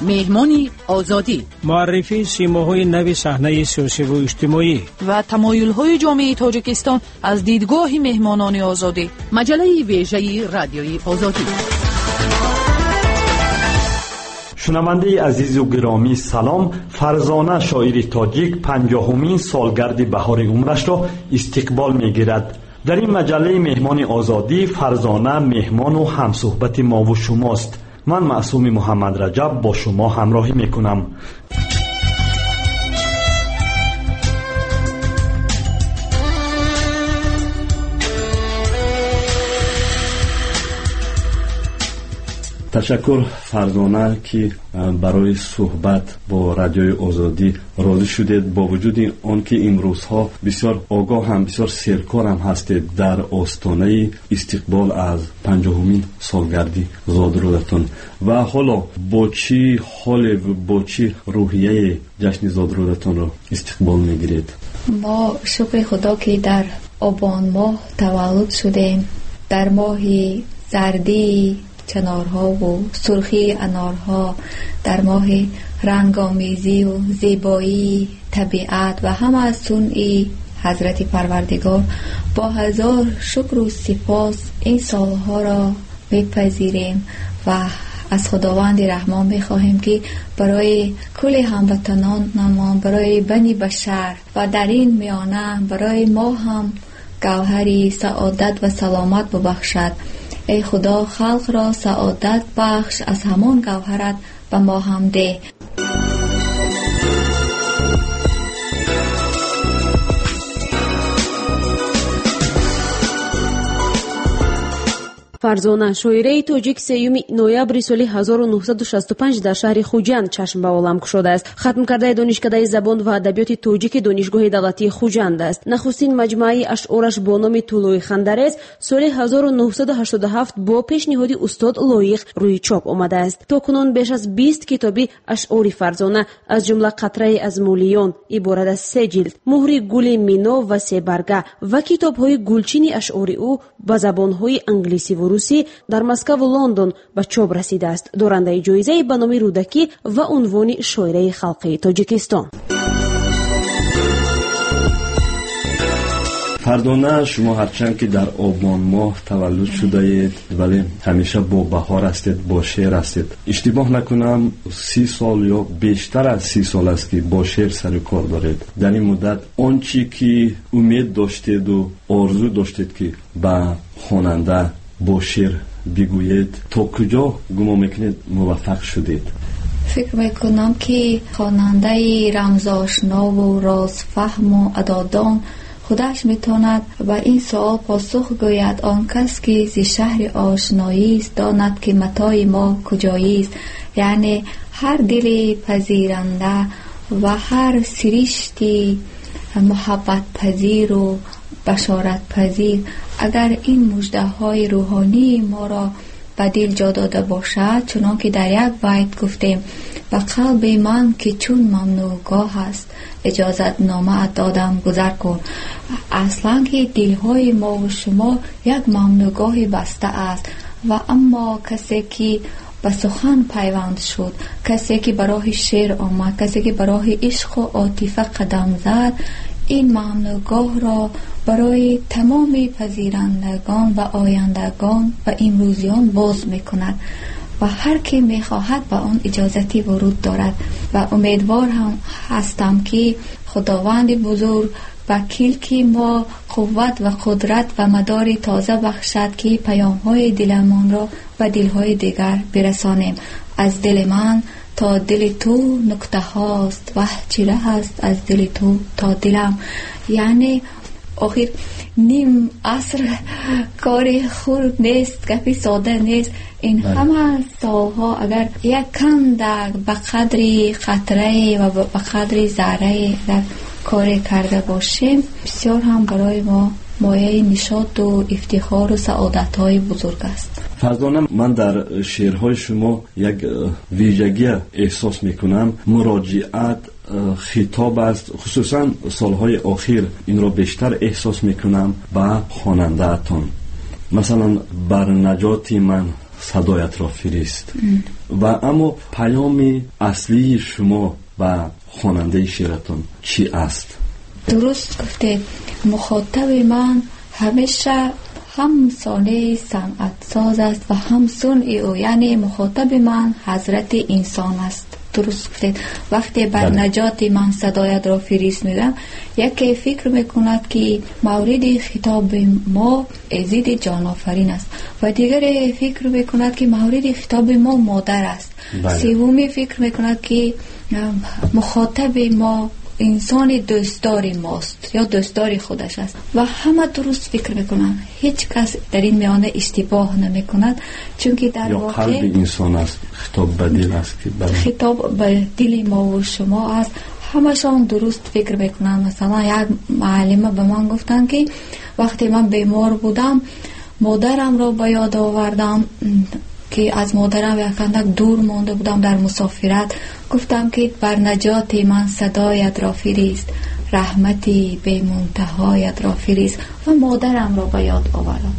مهمان آزادی، معرفی سیماهای نو صحنه سیاسی و اجتماعی و تمایل‌های جامعه تاجیکستان از دیدگاه مهمانان آزادی. مجله ویژه رادیوی آزادی. شنونده عزیز و گرامی سلام. فرزانه شاعر تاجیک 50مین سالگرد بهار عمرش را استقبال می‌گیرد. در این مجله مهمان آزادی فرزانه مهمان و همصحبت ما و شماست. من معصوم محمد رجب با شما همراهی میکنم. تشکر فرزانه که برای صحبت با رادیوی آزادی راضی شدید، با وجود آن که امروزها بسیار آگاه هم بسیار سرکار هم هستید در آستانه استقبال از 50مین سالگردی زادرودتان. و حالا با چی حال و با چی روحیه جشن زادرودتان را استقبال میگیرید؟ ما شکر خدا که در آبان ماه تولد شدیم، در ماه زردی چنارها و سرخی انارها، در ماه رنگامیزی و زیبایی طبیعت و همه از صنع حضرت پروردگار، با هزار شکر و سپاس این سالها را میپذیریم و از خداوند رحمان میخواهیم که برای کل هموطنان، برای بنی بشر و در این میانه برای ما هم گوهری سعادت و سلامت ببخشد. ای خدا خلق را سعادت بخش، از همان گوهرت به ما هم ده. فرزانه شاعره تاجیک 3 نویبر سال 1965 در شهر خوجند چشم به عالم گشوده است. ختم کرده دانشکده زبان و ادبیات تاجیک دانشگاه دولتی خوجند است. نخستین مجموعه اشعارش با نام طلوع خندرز سال 1987 با پیشنهاد استاد لایق روی چاپ آمده است. تاکنون بیش از 20 کتابی اشعار فرزانه از جمله قطره از مولیون عبارت از 3 جلد، مهر گل مینا و 3 برگه و کتاب‌های گلچین اشعار او با زبان‌های انگلیسی و روسی در مسکو و لندن به چاپ رسیده است. دارنده جایزه به نام رودکی و عنوان شاعره خلقی تاجیکستان. فرزانه شما هرچند که در آبان ماه تولد شده اید ولی همیشه با بهار هستید، با شعر هستید. اشتباه نکنم 30 سال یا بیشتر از 30 سال است که با شعر سر کار دارید. در این مدت آنچه که امید داشتید و آرزو داشتید که به خواننده با شعر بگویید، تا کجا گمان میکنید موفق شدید؟ فکر میکنم که خواننده رمزآشنا و رازفهم و ادادان خودش میتواند به این سوال پاسخ گوید. آن کس که ز شهر آشنایی است داند که متاع ما کجایی است. یعنی هر دل پذیرنده و هر سرشتی محبت پذیر و بشارت پذیر اگر این مژده های روحانی ما را به دل جا داده باشد، چنان که در یک بیت گفتیم به قلب من که چون ممنوعگاه است اجازت نامه دادم گذر کن. اصلا که دلهای ما و شما یک ممنوعگاه بسته است و اما کسی که به سخن پیوند شد، کسی که برای شعر آمد، کسی که برای عشق و عاطفه قدم زد، این ممنوعگاه را برای تمام پذیرندگان و آیندگان و امروزیان باز میکند و هر که میخواهد به آن اجازتی ورود دارد. و امیدوار هم هستم که خداوند بزرگ وکیل که ما قوت و قدرت و مدار تازه بخشد که پیام‌های دلمان را به دل‌های دیگر برسانیم. از دل من تا دل تو نکته هاست و چیره هست از دل تو تا دلم. یعنی آخر نیم عصر کار خورد نیست، گپی ساده نیست. این همه سالها اگر یک کندک به قدری قطره و به قدری ذره در کار کرده باشیم، بسیار هم برای ما مایه نشاط و افتخار و سعادت‌های بزرگ است. فرزانه، من در شعرهای شما یک ویژگی احساس میکنم، مراجعت، خطاب است. خصوصا سالهای اخیر این را بیشتر احساس میکنم به خواننده اتان. مثلا بر نجات من صدایت را فرست. و اما پیام اصلی شما و خواننده شعرتون چی است؟ درست گفته. مخاطب من همیشه هم صانع صنعت ساز است و هم صنع او، یعنی مخاطب من حضرت انسان است. درست گفتید. وقتی بر نجات من صدایت را فرست میگم، یکی فکر میکند که مورد خطاب ما عزیز جان آفرین است و دیگری فکر میکند که مورد خطاب ما مادر است. سومی فکر میکند که مخاطب ما انسان دوستدار ماست یا دوستدار خودش است و همه درست فکر میکنن. هیچ کس در این میانه اشتباه نمیکند، چون که در واقع قلب انسان است، خطاب به دل است که خطاب به دل ما و شما است. همشان درست فکر میکنن. مثلا یک معلمه به من گفتن که وقتی من بیمار بودم مادرم را به یاد آوردم که از مادرم یکندک دور مانده بودم در مسافرت. گفتم که بر نجات من صدایت را فرست، رحمتی به منتهایت را فرست و مادرم را به یاد آوردم.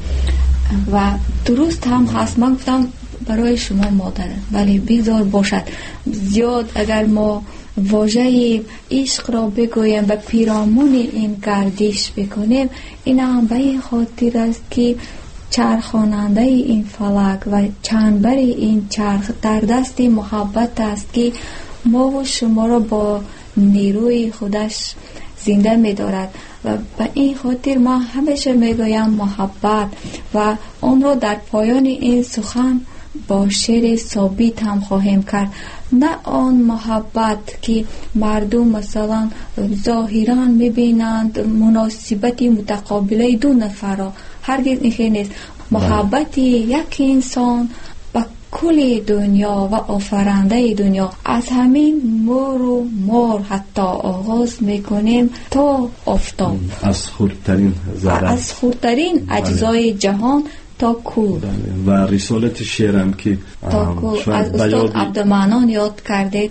و درست هم هست. من گفتم برای شما مادر، ولی بگذار باشد. زیاد اگر ما واژه عشق را بگویم و پیرامون این گردش بکنیم، این هم به این خاطر است که چرخاننده این فلک و چنبر این چرخ در دست محبت است که ما و شما را با نیروی خودش زنده می دارد و به این خاطر ما همیشه می گویم محبت و اون را در پایان این سخن با شعر ثابت هم خواهیم کرد. نه آن محبت که مردم مثلا ظاهرا می بینند مناسبت متقابله دو نفر را، هرگز این نیست. محبت یک انسان با کل دنیا و آفرنده دنیا، از همین مور و مار حتی آغاز میکنیم تا آفتاب، از خردترین ذره، از خردترین اجزای جهان تا کل. و رسالت شعرم که تا کل از استاد عبدالمنان یاد کردید.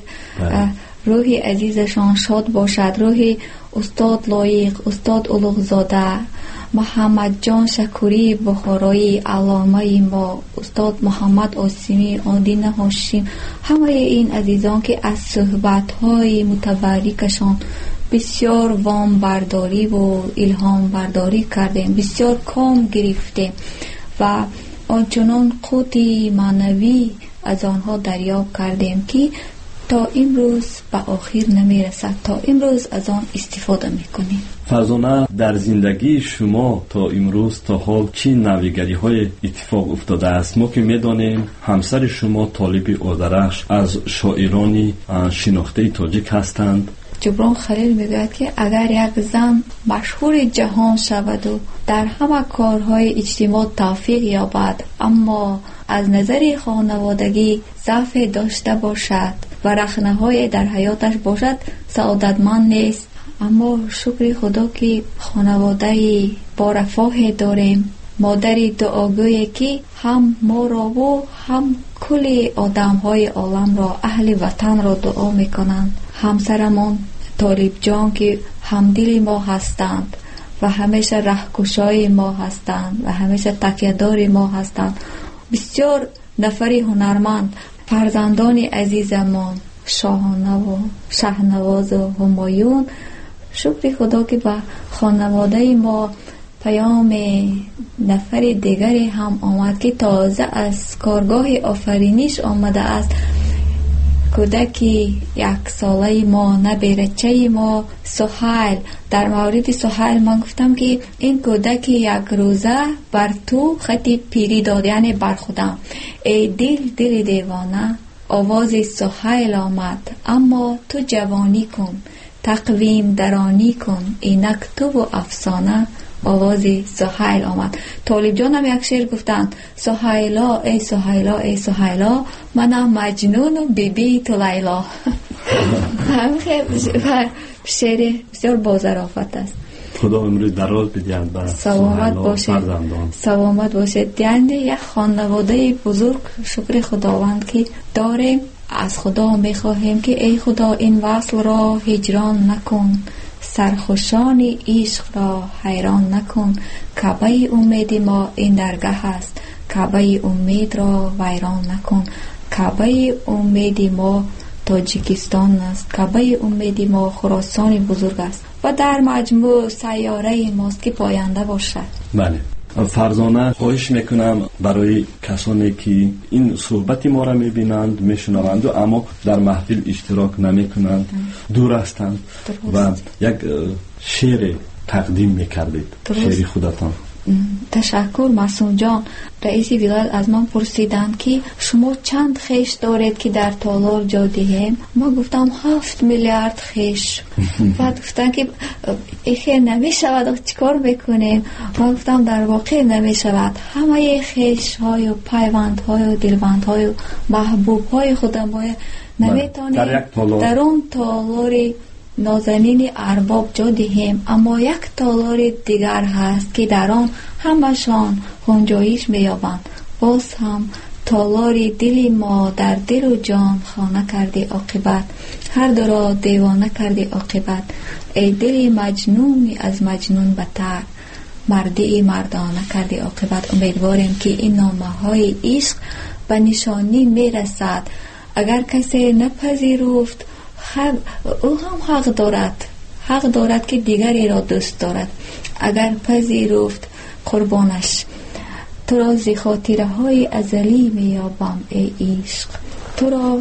روح عزیزشان شاد باشد. روح استاد لایق، استاد اولوغزاده، محمد جان شکوری بخارایی، علامه ما استاد محمد آسیمی، آدین هاشم، همه این عزیزان که از صحبت‌های متبرکشان بسیار وام برداری و الهام برداری کردیم، بسیار کام گرفتیم و آنچنان قوتی معنوی از آنها دریاب کردیم که تا امروز به آخر نمی رسد. تا امروز از آن استفاده میکنیم. فرزانه، در زندگی شما تا امروز تا حال چی نویگری های اتفاق افتاده است؟ ما که میدانیم همسر شما طالب آذرخش از شاعرانی شناخته تاجیک هستند. جبران خلیل میگوید که اگر یک زن مشهور جهان شود و در همه کارهای اجتماع توفیق یابد، اما از نظر خانوادگی ضعف داشته باشد و رخنه‌های در حیاتش باشد، سعادتمند نیست. اما شکر خدا که خانواده با رفاه داریم، مادری دعاگویی که هم ما را و هم کل آدم‌های عالم را، اهل وطن را دعا میکنند. همسرمان طالب جان که همدل ما هستند و همیشه رهکشای ما هستند و همیشه تکیه‌دار ما هستند. بسیار نفری هنرمند، فرزندان عزیزمان شاهانه و شهنواز و همایون، شکر خدا که با خانواده ما پیام نفر دیگری هم آمد که تازه از کارگاه آفرینش آمده است. کودکی 1 ساله ما، نبیرچه ما سهیل. در مورد سهیل من گفتم که این کودکی 1 روزه بر تو خطی پیری داد، یعنی بر خودم. ای دل دیوانه، آواز سهیل آمد، اما تو جوانی کن، تقویم درانی کن، اینک تو و افسانه. آواز سهیل آمد. طالب جانم یک شعر گفتند: سهیلا ای سهیلا ای سهیلا، منم مجنون و بیبی تو لیلا. شعر بسیار با ظرافت است. خدا عمر دراز بدهد بر سلامت باشید. سلامت باشید. یعنی یک خانواده بزرگ، شکر خداوند که داریم. از خدا میخواهیم که ای خدا این وصل را هجران نکن، سرخوشان عشق را حیران نکن. کعبه امید ما این درگاه است، کعبه امید را ویران نکن. کعبه امید ما تاجیکستان است، کعبه امید ما خراسان بزرگ است و در مجموع سیاره ماست که پاینده باشد. بله فرزانه خواهش میکنم برای کسانی که این صحبت ما را میبینند میشنوند اما در محفل اشتراک نمیکنند دور هستند و یک شعر تقدیم میکردید. شعر خودتان. تشکر معصوم جان. رئیس ولایت از من پرسیدند که شما چند خیش دارید که در تالار جا دهیم؟ ما گفتم 7 میلیارد خیش. بعد گفتن که خیر نمی شود چیکار بکنیم؟ ما گفتم در واقع نمی شود. همه خیش های و پیوند های و دلبند های و محبوب های خودم باید نمیتونیم در اون تالار نازنین ارباب جا دهیم، اما یک تالار دیگر هست که در آن همشان گنجایش می‌یابند. باز هم تالار دل ما در دل و جان خانه کرده عاقبت، هر دو را دیوانه کرده عاقبت. ای دل مجنون از مجنون بتر، مردی مردانه کرده عاقبت. امیدواریم که این نامه‌های عشق به نشانی میرسد. اگر کسی نپذیرفت او هم حق دارد که دیگری را دوست دارد. اگر پذیرفت قربانش. تو را ز خاطره های ازلی میابم ای عشق، تو را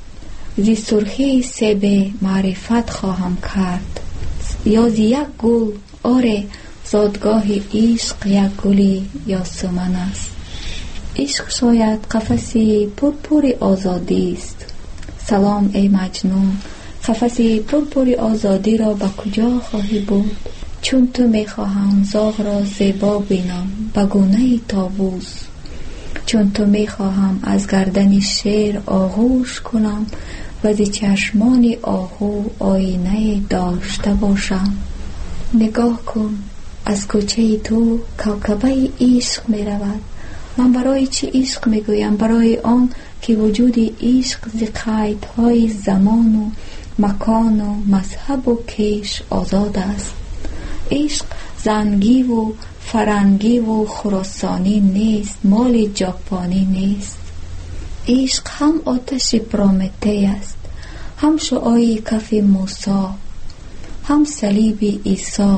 ز سرخی سیب معرفت خواهم کرد، یا ز یک گل. آره زادگاه عشق یک گلی یا سمن است. عشق شاید قفسی پرپور آزادی است. سلام ای مجنون، قفسی پرپور آزادی را به کجا خواهی بود؟ چون تو میخواهم زاغ را زیبا بینم به گونه طاووس، چون تو میخواهم از گردن شیر آغوش کنم و ز چشمان آهو آینه داشته باشم. نگاه کن از کوچه تو کوکبه عشق میرود. من برای چی عشق میگویم؟ برای آن که وجود عشق ز قیدهای زمان و مکان و مذهب و کش آزاد است. عشق زنگی و فرنگی و خراسانی نیست، مال ژاپنی نیست. عشق هم آتش پرومته است، هم شعاع کف موسی، هم صلیب عیسی،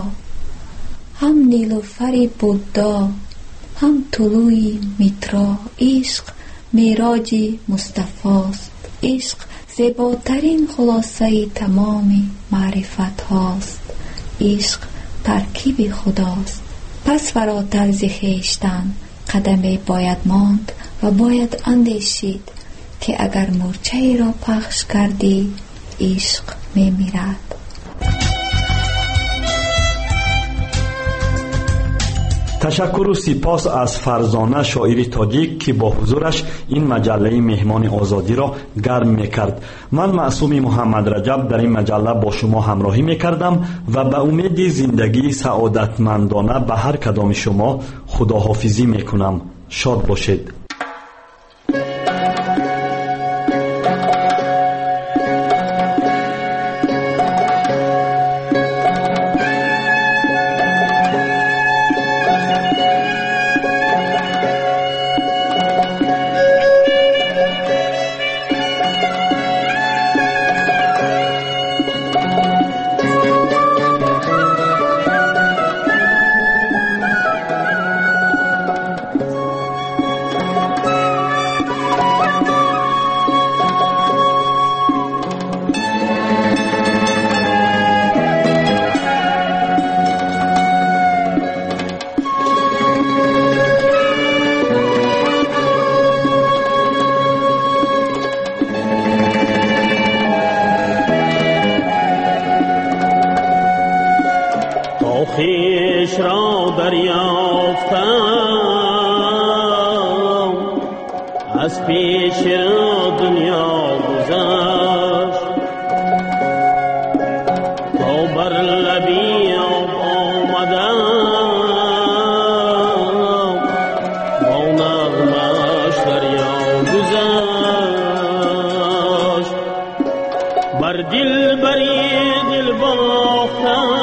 هم نیلوفر بودا، هم طلوع میترا. عشق معراج مصطفی است. عشق زیباترین خلاصه تمام معرفت هاست. عشق ترکیب خداست. پس فراتر ز خویشتن قدمی باید ماند و باید اندیشید که اگر مورچه را پخش کردی عشق میمیرد. تشکر و سپاس از فرزانه شاعر تاجیک که با حضورش این مجله مهمان آزادی را گرم میکرد. من معصوم محمد رجب در این مجله با شما همراهی میکردم و به امید زندگی سعادتمندانه به هر کدام شما خداحافظی میکنم. شاد باشید. خویش را دریافتم، از پیش دنیا گذشت، تا بر لبی آب آمدم، با نغمش دریا گذشت، بر دل بری دل باختم،